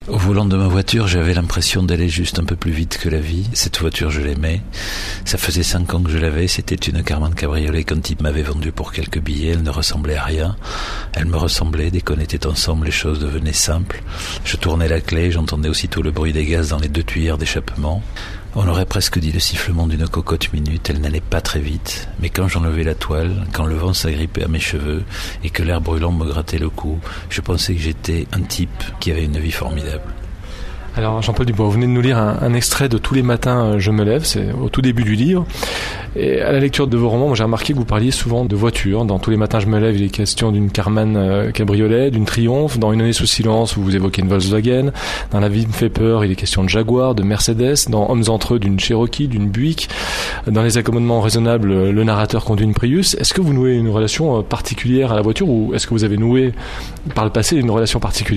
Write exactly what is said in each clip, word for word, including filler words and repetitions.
Au volant de ma voiture, j'avais l'impression d'aller juste un peu plus vite que la vie. Cette voiture, je l'aimais. Ça faisait cinq ans que je l'avais. C'était une Karmann cabriolet qu'un type m'avait vendue pour quelques billets. Elle ne ressemblait à rien. Elle me ressemblait. Dès qu'on était ensemble, les choses devenaient simples. Je tournais la clé. J'entendais aussitôt le bruit des gaz dans les deux tuyères d'échappement. On aurait presque dit le sifflement d'une cocotte minute. Elle n'allait pas très vite, mais quand j'enlevais la toile, quand le vent s'agrippait à mes cheveux et que l'air brûlant me grattait le cou, je pensais que j'étais un type qui avait une vie formidable. Alors Jean-Paul Dubois, vous venez de nous lire un, un extrait de Tous les matins je me lève, c'est au tout début du livre. Et à la lecture de vos romans, moi, j'ai remarqué que vous parliez souvent de voitures. Dans Tous les matins je me lève, il est question d'une Karmann euh, cabriolet, d'une Triumph. Dans Une année sous silence, vous évoquez une Volkswagen. Dans La vie me fait peur, il est question de Jaguar, de Mercedes. Dans Hommes entre eux, d'une Cherokee, d'une Buick. Dans Les accommodements raisonnables, le narrateur conduit une Prius. Est-ce que vous nouez une relation particulière à la voiture ou est-ce que vous avez noué par le passé une relation particulière ?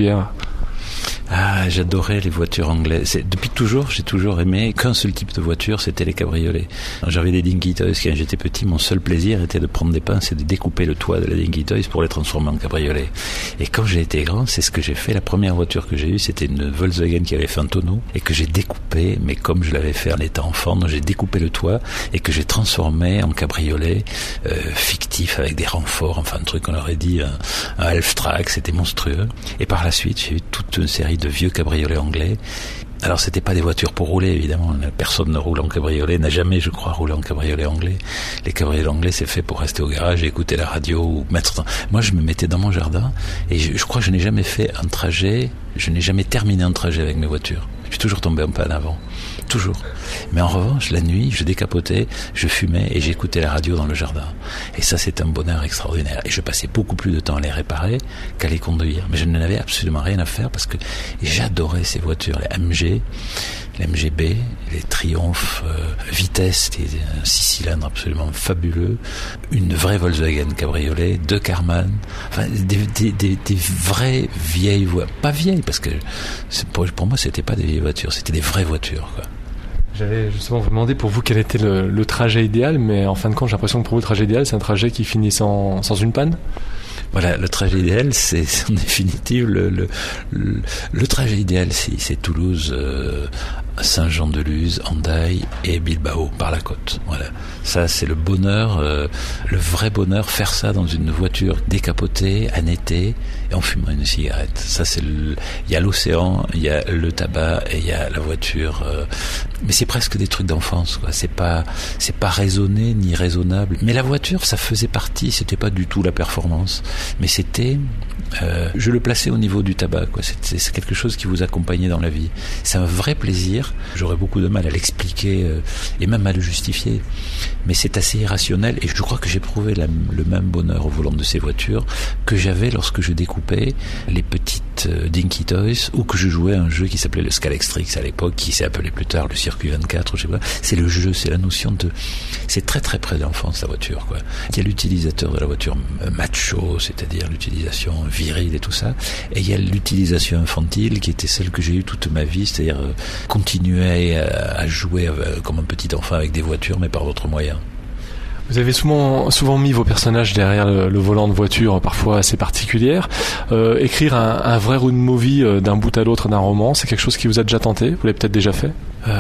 Ah, j'adorais les voitures anglaises. C'est, depuis toujours, j'ai toujours aimé qu'un seul type de voiture, c'était les cabriolets. J'avais des Dinky Toys quand j'étais petit. Mon seul plaisir était de prendre des pinces et de découper le toit de la Dinky Toys pour les transformer en cabriolet. Et quand j'ai été grand, c'est ce que j'ai fait. La première voiture que j'ai eue, c'était une Volkswagen qui avait fait un tonneau et que j'ai découpé, mais comme je l'avais fait en étant enfant, donc j'ai découpé le toit et que j'ai transformé en cabriolet euh, fictif avec des renforts, enfin un truc qu'on aurait dit un, un half-track, c'était monstrueux. Et par la suite, j'ai eu toute une série de vieux cabriolets anglais. Alors c'était pas des voitures pour rouler, évidemment, personne ne roule en cabriolet, n'a jamais, je crois, roulé en cabriolet anglais. Les cabriolets anglais, c'est fait pour rester au garage et écouter la radio ou mettre... Moi, je me mettais dans mon jardin et je, je crois que je n'ai jamais fait un trajet, je n'ai jamais terminé un trajet avec mes voitures. Je suis toujours tombé en panne avant. Toujours. Mais en revanche, la nuit, je décapotais, je fumais et j'écoutais la radio dans le jardin. Et ça, c'est un bonheur extraordinaire. Et je passais beaucoup plus de temps à les réparer qu'à les conduire. Mais je n'en avais absolument rien à faire parce que j'adorais ces voitures. Les M G, les M G B, les Triumph euh, vitesse, des, un six cylindres absolument fabuleux, une vraie Volkswagen cabriolet, deux Karmann, enfin des, des, des, des vraies vieilles voitures. Pas vieilles, parce que c'est, pour, pour moi, c'était pas des vieilles voitures, c'était des vraies voitures, quoi. J'allais justement vous demander pour vous quel était le, le trajet idéal, mais en fin de compte, j'ai l'impression que pour vous, le trajet idéal, c'est un trajet qui finit sans, sans une panne. Voilà, le trajet idéal, c'est, c'est en définitive le, le, le, le trajet idéal, c'est, c'est Toulouse, euh, Saint-Jean-de-Luz, Hendaye et Bilbao par la côte. Voilà, ça c'est le bonheur, euh, le vrai bonheur, faire ça dans une voiture décapotée, en été, et en fumant une cigarette. Ça c'est le, il y a l'océan, il y a le tabac et il y a la voiture. Euh, mais c'est presque des trucs d'enfance, quoi. C'est pas, c'est pas raisonné ni raisonnable. Mais la voiture, ça faisait partie. C'était pas du tout la performance, mais c'était, euh, je le plaçais au niveau du tabac, quoi. C'est, c'est quelque chose qui vous accompagnait dans la vie. C'est un vrai plaisir. J'aurais beaucoup de mal à l'expliquer euh, et même à le justifier. Mais c'est assez irrationnel et je crois que j'éprouvais la, le même bonheur au volant de ces voitures que j'avais lorsque je découpais les petites euh, Dinky Toys ou que je jouais à un jeu qui s'appelait le Scalextrix à l'époque, qui s'est appelé plus tard le Circuit vingt-quatre, je sais pas. C'est le jeu, c'est la notion de... C'est très très près de l'enfance, la voiture, quoi. Il y a l'utilisateur de la voiture macho, c'est-à-dire l'utilisation virile et tout ça, et il y a l'utilisation infantile qui était celle que j'ai eue toute ma vie, c'est-à-dire euh, continuer à, à jouer euh, comme un petit enfant avec des voitures, mais par d'autres moyens. Vous avez souvent, souvent mis vos personnages derrière le, le volant de voiture, parfois assez particulière. Euh, écrire un, un vrai road movie euh, d'un bout à l'autre d'un roman, c'est quelque chose qui vous a déjà tenté ? Vous l'avez peut-être déjà fait ?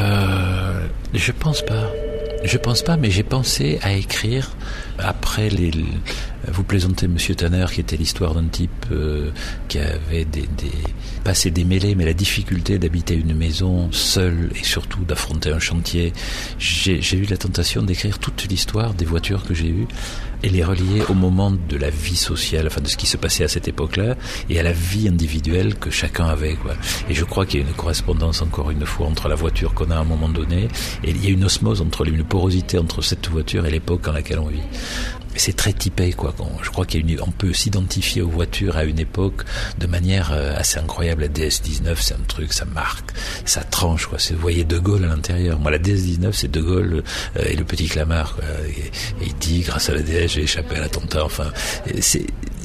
euh, Je pense pas. Je pense pas, mais j'ai pensé à écrire après les... Vous plaisantez Monsieur Tanner, qui était l'histoire d'un type euh, qui avait des, des passé des mêlées, mais la difficulté d'habiter une maison seul et surtout d'affronter un chantier. J'ai, j'ai eu la tentation d'écrire toute l'histoire des voitures que j'ai eues et les relier au moment de la vie sociale, enfin de ce qui se passait à cette époque-là, et à la vie individuelle que chacun avait, quoi. Et je crois qu'il y a une correspondance, encore une fois, entre la voiture qu'on a à un moment donné, et il y a une osmose, entre une porosité entre cette voiture et l'époque dans laquelle on vit. C'est très typé, quoi. Je crois qu'il y a une, on peut s'identifier aux voitures à une époque de manière assez incroyable. La D S dix-neuf, c'est un truc, ça marque, ça tranche, quoi. C'est, vous voyez De Gaulle à l'intérieur. Moi, la D S dix-neuf, c'est De Gaulle euh, et le petit Clamart, quoi. Et, et il dit, grâce à la D S, j'ai échappé à l'attentat. Enfin, c'est,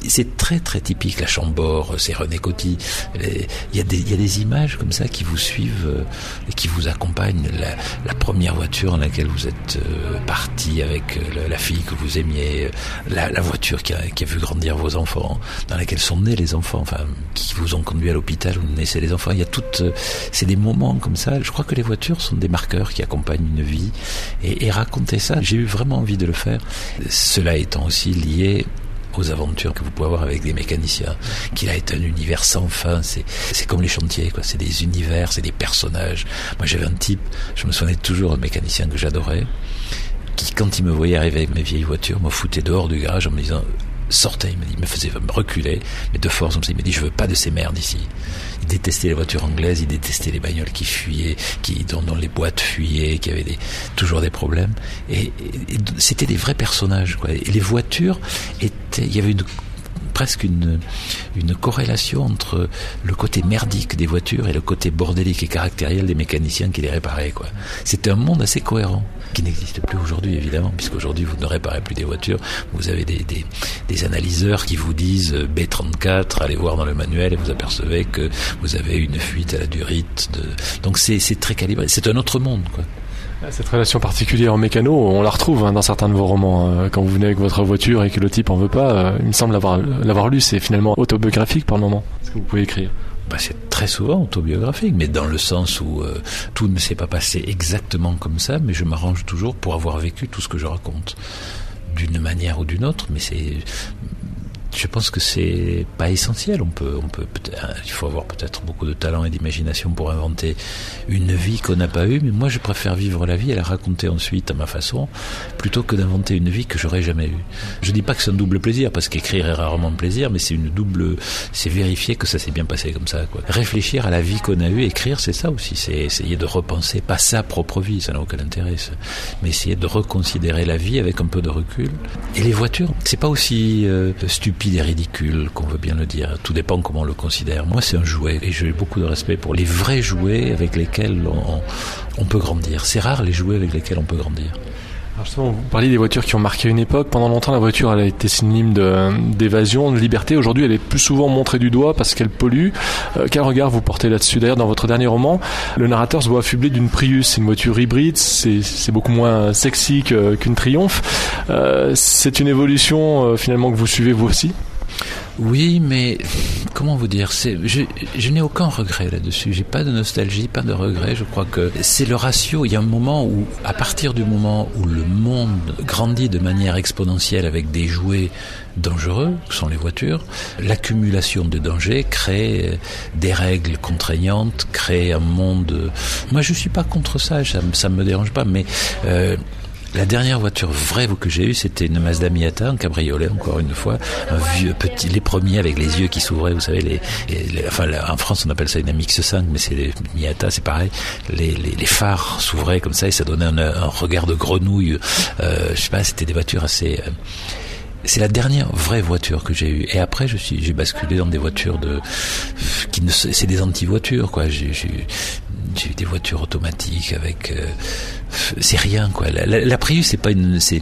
c'est très très typique. La Chambord, c'est René Coty. Il y a des, il y a des images comme ça qui vous suivent euh, et qui vous accompagnent. La, la première voiture dans laquelle vous êtes euh, parti avec euh, la fille que vous aimiez, la, la voiture qui a, qui a vu grandir vos enfants, dans laquelle sont nés les enfants, enfin, qui vous ont conduit à l'hôpital où naissaient les enfants. Il y a toutes, euh, c'est des moments comme ça. Je crois que les voitures sont des marqueurs qui accompagnent une vie. Et, et raconter ça, j'ai eu vraiment envie de le faire. Cela étant aussi lié aux aventures que vous pouvez avoir avec des mécaniciens, qu'il a été un univers sans fin. C'est, c'est comme les chantiers, quoi. C'est des univers, c'est des personnages. Moi, j'avais un type, je me souvenais toujours d'un mécanicien que j'adorais, qui, quand il me voyait arriver avec mes vieilles voitures, me foutait dehors du garage en me disant sortez, il me, dit, il me faisait me reculer, mais de force, il me dit je veux pas de ces merdes ici. Il détestait les voitures anglaises, il détestait les bagnoles qui fuyaient, qui, dont, dont les boîtes fuyaient, qui avaient des, toujours des problèmes. Et, et, et c'était des vrais personnages, quoi. Et les voitures étaient, il y avait une presque une, une corrélation entre le côté merdique des voitures et le côté bordélique et caractériel des mécaniciens qui les réparaient, quoi. C'était un monde assez cohérent, qui n'existe plus aujourd'hui, évidemment, puisqu'aujourd'hui vous ne réparez plus des voitures, vous avez des, des, des analyseurs qui vous disent B trente-quatre, allez voir dans le manuel et vous apercevez que vous avez une fuite à la durite. De... Donc c'est, c'est très calibré, c'est un autre monde, quoi. Cette relation particulière en mécano, on la retrouve hein, dans certains de vos romans. Hein. Quand vous venez avec votre voiture et que le type en veut pas, euh, il me semble l'avoir, l'avoir lu, c'est finalement autobiographique par le moment. Est-ce que vous pouvez écrire ? Bah, c'est très souvent autobiographique, mais dans le sens où euh, tout ne s'est pas passé exactement comme ça, mais je m'arrange toujours pour avoir vécu tout ce que je raconte, d'une manière ou d'une autre, mais c'est... Je pense que c'est pas essentiel. On peut, on peut, il faut avoir peut-être beaucoup de talent et d'imagination pour inventer une vie qu'on n'a pas eue. Mais moi, je préfère vivre la vie et la raconter ensuite à ma façon, plutôt que d'inventer une vie que j'aurais jamais eue. Je dis pas que c'est un double plaisir, parce qu'écrire est rarement de plaisir, mais c'est une double, c'est vérifier que ça s'est bien passé comme ça, quoi. Réfléchir à la vie qu'on a eue, écrire, c'est ça aussi. C'est essayer de repenser, pas sa propre vie, ça n'a aucun intérêt, ça, mais essayer de reconsidérer la vie avec un peu de recul. Et les voitures, c'est pas aussi euh, stupide et ridicule qu'on veut bien le dire, tout dépend comment on le considère. Moi, c'est un jouet et j'ai beaucoup de respect pour les vrais jouets avec lesquels on, on peut grandir. C'est rare les jouets avec lesquels on peut grandir. Alors justement, vous parliez des voitures qui ont marqué une époque. Pendant longtemps, la voiture elle a été synonyme de, d'évasion, de liberté. Aujourd'hui, elle est plus souvent montrée du doigt parce qu'elle pollue. Euh, quel regard vous portez là-dessus ? D'ailleurs, dans votre dernier roman, le narrateur se voit affublé d'une Prius. C'est une voiture hybride, c'est, c'est beaucoup moins sexy que, qu'une Triumph. Euh, c'est une évolution euh, finalement que vous suivez vous aussi ? Oui, mais comment vous dire, c'est, je, je n'ai aucun regret là-dessus. J'ai pas de nostalgie, pas de regret. Je crois que c'est le ratio. Il y a un moment où, à partir du moment où le monde grandit de manière exponentielle avec des jouets dangereux, que sont les voitures, l'accumulation de dangers crée des règles contraignantes, crée un monde. Moi, je suis pas contre ça. Ça, ça me dérange pas, mais euh, la dernière voiture vraie que j'ai eue, c'était une Mazda Miata, un cabriolet, encore une fois, un vieux petit, les premiers avec les yeux qui s'ouvraient, vous savez, les, les, les enfin, en France, on appelle ça une M X cinq, mais c'est les Miata, c'est pareil. Les, les, les phares s'ouvraient comme ça et ça donnait un, un regard de grenouille. Euh, je sais pas, c'était des voitures assez. Euh, C'est la dernière vraie voiture que j'ai eue. Et après, je suis, j'ai basculé dans des voitures de, qui ne, c'est des anti-voitures, quoi. J'ai, j'ai, j'ai eu des voitures automatiques avec, euh, c'est rien, quoi. La, la, la Prius, c'est pas une, c'est,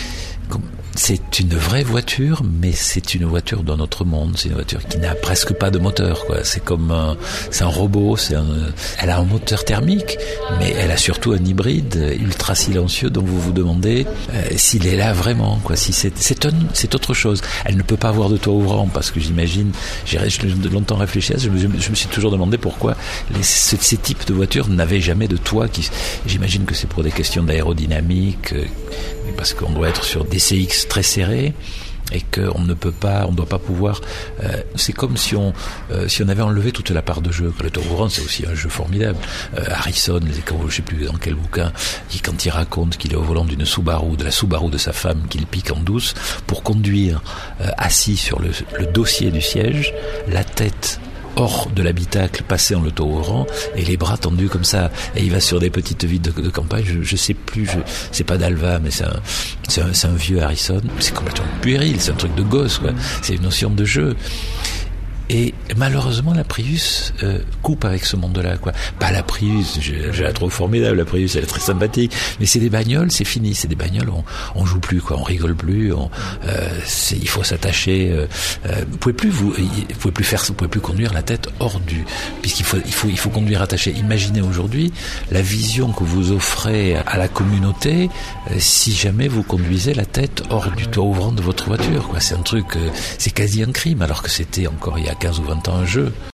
c'est une vraie voiture, mais c'est une voiture d'un autre monde. C'est une voiture qui n'a presque pas de moteur, quoi. C'est comme un, c'est un robot. C'est un, elle a un moteur thermique, mais elle a surtout un hybride ultra silencieux dont vous vous demandez euh, s'il est là vraiment, quoi. Si c'est, c'est un, c'est autre chose. Elle ne peut pas avoir de toit ouvrant parce que j'imagine, j'ai longtemps réfléchi à ça. Je me, je me suis toujours demandé pourquoi les, ces, ces types de voitures n'avaient jamais de toit. Qui, j'imagine que c'est pour des questions d'aérodynamique, euh, parce qu'on doit être sur des C X très serrés et qu'on ne peut pas, on ne doit pas pouvoir. Euh, c'est comme si on, euh, si on avait enlevé toute la part de jeu. Le tour ouvrant, c'est aussi un jeu formidable. Euh, Harrison, les, je sais plus dans quel bouquin, qui, quand il raconte qu'il est au volant d'une Subaru, de la Subaru de sa femme, qu'il pique en douce pour conduire euh, assis sur le, le dossier du siège, la tête hors de l'habitacle, passé en auto-ouvrant et les bras tendus comme ça, et il va sur des petites villes de, de campagne. Je, je sais plus, je, c'est pas d'Alva, mais c'est un, c'est un, c'est un vieux Harrison. C'est complètement puéril, c'est un truc de gosse, quoi. C'est une notion de jeu. Et malheureusement, la Prius euh, coupe avec ce monde-là, quoi. Pas la Prius, je, je la trouve formidable, la Prius, elle est très sympathique. Mais c'est des bagnoles, c'est fini, c'est des bagnoles, on, on joue plus, quoi, on rigole plus, on, euh, c'est, il faut s'attacher. Euh, euh, vous pouvez plus, vous, vous pouvez plus faire, vous pouvez plus conduire la tête hors du, puisqu'il faut, il faut, il faut conduire attaché. Imaginez aujourd'hui la vision que vous offrez à la communauté euh, si jamais vous conduisez la tête hors du toit ouvrant de votre voiture, quoi. C'est un truc, euh, c'est quasi un crime, alors que c'était encore il y a quinze ou vingt ans un jeu.